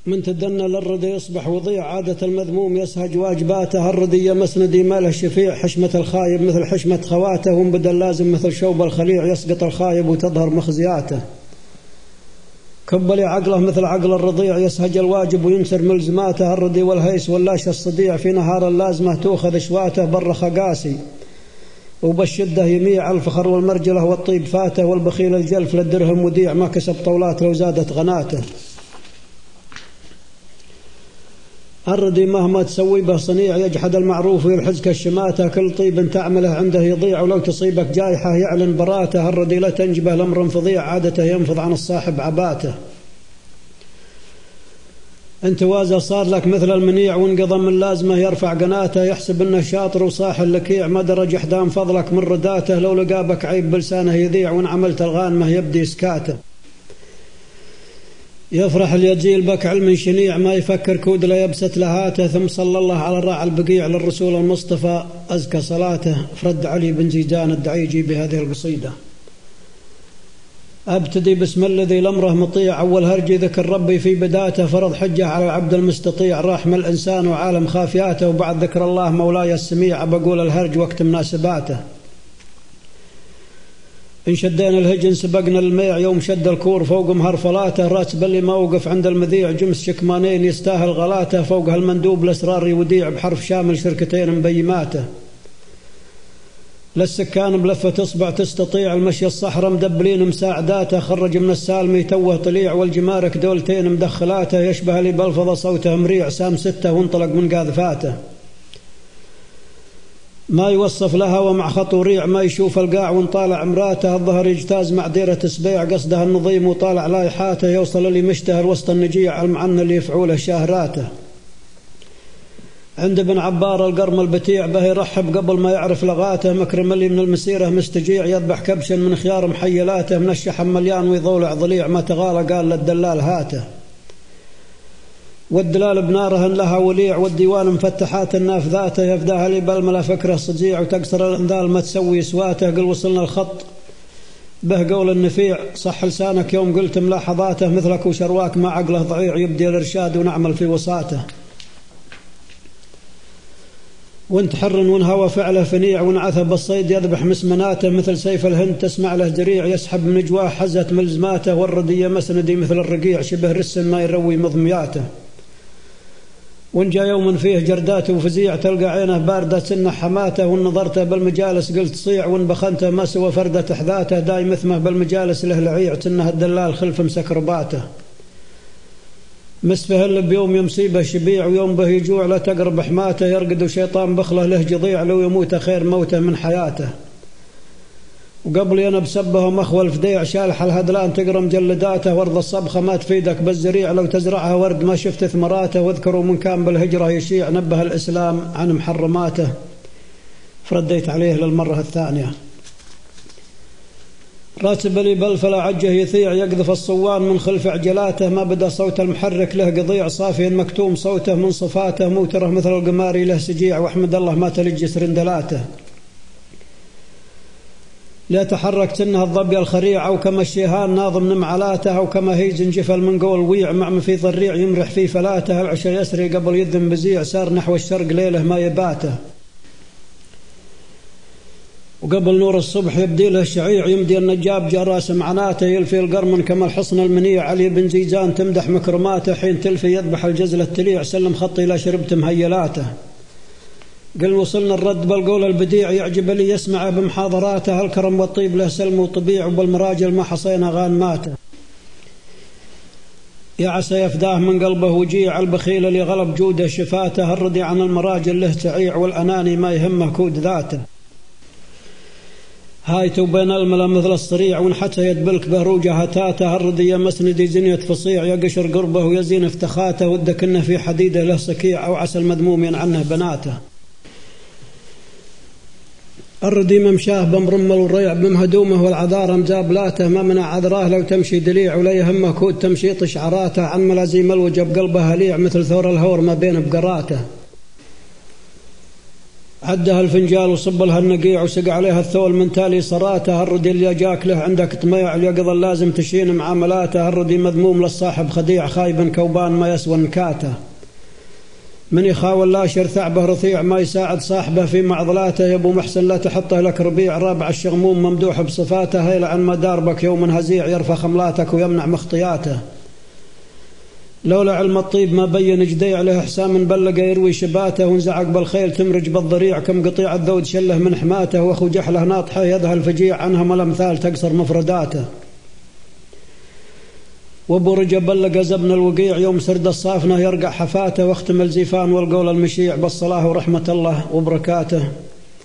من تدنى للردى يصبح وضيع، عادة المذموم يسهج واجباته، الردي مسندي ما له شفيع، حشمة الخايب مثل حشمة خواته، وانبدا اللازم مثل شوب الخليع، يسقط الخايب وتظهر مخزياته. كبلي عقله مثل عقل الرضيع، يسهج الواجب وينسر ملزماته، الردي والهيس واللاش الصديع، في نهار اللازمة تؤخذ شواته، برخ قاسي وبالشدة يميع، الفخر والمرجلة والطيب فاته، والبخيل الجلف للدرهم وديع، ما كسب طولات لو زادت غناته. الردي مهما تسوي به صنيع، يجحد المعروف ويلحزك الشماتة، كل طيب تعمله عنده يضيع، ولو تصيبك جايحة يعلن براته، الردي لا تنجبه لأمر فظيع، عادته ينفض عن الصاحب عباته. انت وازا صار لك مثل المنيع، وانقضى من لازمه يرفع قناته، يحسب انه شاطر وصاحل لكيع، ما درج احدام فضلك من رداته، لو لقابك عيب بلسانه يذيع، وان عملت الغانمه يبدي اسكاته. يفرح اليجيل بك علم شنيع، ما يفكر كود لا يبست لهاته، ثم صلى الله على الراعي البقيع، للرسول المصطفى أزكى صلاته. فرد علي بن زيدان الدعيجي بهذه القصيدة. أبتدي بسم الذي لأمره مطيع، أول هرجي ذكر ربي في بداته، فرض حجة على العبد المستطيع، راحم الإنسان وعالم خافياته، وبعد ذكر الله مولاي السميع، بقول الهرج وقت مناسباته. إن شدينا الهجن سبقنا الميع، يوم شد الكور فوق مهرفلاته، راس بلي ما وقف عند المذيع، جمس شكمانين يستاهل غلاته، فوق هالمندوب الأسرار يوديع، بحرف شامل شركتين مبيماته. للسكان بلفة إصبع تستطيع، المشي الصحراء مدبلين مساعداته، خرج من السالمي توه طليع، والجمارك دولتين مدخلاته، يشبه لي بلفظ صوته مريع، سام 6 وانطلق من قاذفاته. ما يوصف لها ومع خطو ريع، ما يشوف القاع وانطالع مراته، الظهر يجتاز مع ديرة سبيع، قصدها النظيم وطالع لايحاته، يوصل اللي مشتهر وسط النجيع، المعنى اللي يفعوله شاهراته. عند ابن عبار القرم البتيع، به يرحب قبل ما يعرف لغاته، مكرم اللي من المسيرة مستجيع، يذبح كبشا من خيار محيلاته، من الشحم مليان ويضولع ضليع، ما تغالى قال للدلال هاته. والدلال بناره لها وليع، والديوان مفتحات النافذاته، يفداها لي بالملا فكره صجيع، وتكسر الانذال ما تسوي سواته، قل وصلنا الخط به قول النفيع، صح لسانك يوم قلت ملاحظاته، مثلك وشرواك ما عقله ضعيع، يبدي الارشاد ونعمل في وساته. وانت حر وانهوى فعله فنيع، وانعثى بالصيد يذبح مسمناته، مثل سيف الهند تسمع له جريع، يسحب من جواه حزة ملزماته، والردية مسندي مثل الرقيع، شبه رسن ما يروي مضمياته. وان جاء يوم فيه جرداته وفزيع، تلقى عينه باردة سنة حماته، وان نظرته بالمجالس قلت صيع، وان بخنته ما سوى فردة حذاته، دايم اثمه بالمجالس له لعيع، سنه الدلال خلف مسك رباته. مسفه اللي بيوم يمصيبه شبيع، ويوم به يجوع لا تقرب حماته، يرقد وشيطان بخله له جضيع، لو يموت خير موته من حياته. وقبل أنا بسبه مخوى الفديع، شالح الهدلان تقرا مجلداته، وارض الصبخة ما تفيدك بالزريع، لو تزرعها ورد ما شفت ثمراته، واذكروا من كان بالهجرة يشيع، نبه الإسلام عن محرماته. فرديت عليه للمرة الثانية. راتب لي بلفلا عجه يثيع، يقذف الصوان من خلف عجلاته، ما بدا صوت المحرك له قضيع، صافي مكتوم صوته من صفاته، موتره مثل القماري له سجيع، واحمد الله ما تلج سرندلاته. لا تحرك سنها الضبي الخريع، أو كما الشيهان ناظم نمعلاته، أو كما هيج جفل من قول ويع، مع مفيض الريع يمرح في فلاته، العشر يسري قبل يذن بزيع، سار نحو الشرق ليله ما يباته. وقبل نور الصبح يبدي له الشعيع، يمدي النجاب جراس معناته، يلفي القرمن كما الحصن المنيع، علي بن زيزان تمدح مكرماته، حين تلفي يذبح الجزل التليع، سلم خطي لا شربت مهيلاته. قل وصلنا الرد بالقول البديع، يعجب لي يسمع بمحاضراته، الكرم والطيب له سلم وطبيع، وبالمراجل ما حصينا غانماته. يا عسى يفداه من قلبه وجيع، البخيل اللي غلب جوده شفاته، الردي عن المراجل له تعيع، والأناني ما يهمه كود ذاته. هايته بين الملا مثل الصريع، وانحتى يدبلك بهروجه هتاته، الردي يا مسندي زنية فصيع، يقشر قربه ويزين افتخاته، ودك انه في حديده له سكيع، او عسى المذموم عنه بناته. الردي ممشاه بمرمل والريع، بمهدومه والعذارى مزابلاته، ما منع عذراه لو تمشي دليع، ولا يهمه كود تمشيط شعراته، عن ملازيم الوجه بقلبه هليع، مثل ثور الهور ما بين بقراته. عدها الفنجال وصب لها النقيع وسق عليها الثول من تالي صراته. الردي اللي جاك له عندك طميع اليقظة لازم تشين معاملاته. الردي مذموم للصاحب خديع خايب كوبان ما يسوى نكاته. من يخاول لاشر ثعبه رثيع ما يساعد صاحبه في معضلاته. يا ابو محسن لا تحطه لك ربيع رابع الشغموم ممدوح بصفاته. هيلعن مداربك يوم هزيع يرفع خملاتك ويمنع مخطياته. لولا علم الطيب ما بين جديع له حسام بلق يروي شباته. وانزعق بالخيل تمرج بالضريع كم قطيع الذود شله من حماته. واخو جحله ناطحه يدها الفجيع عنها ما الامثال تقصر مفرداته. وابو رجب بلق زبن الوقيع يوم سرد الصافنه يرقع حفاته. واختم الزيفان والقول المشيع بالصلاه ورحمه الله وبركاته.